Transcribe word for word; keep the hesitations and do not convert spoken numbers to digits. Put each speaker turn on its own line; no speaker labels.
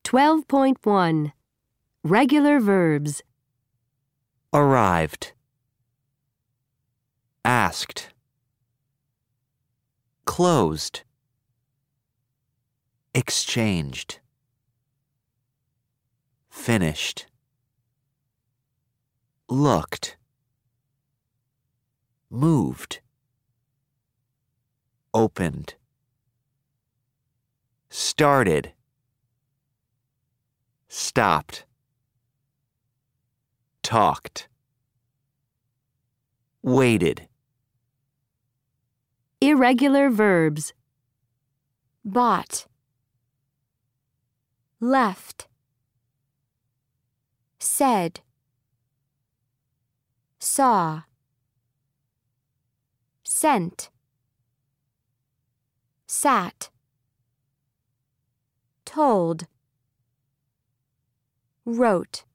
twelve point one. Regular verbs.
Arrived. Asked. Closed. Exchanged. Finished. Looked. Moved. Opened. Started. Stopped. Talked. Waited.
Irregular verbs.
Bought. Left. Said. Saw. Sent. Sat. Told. Wrote.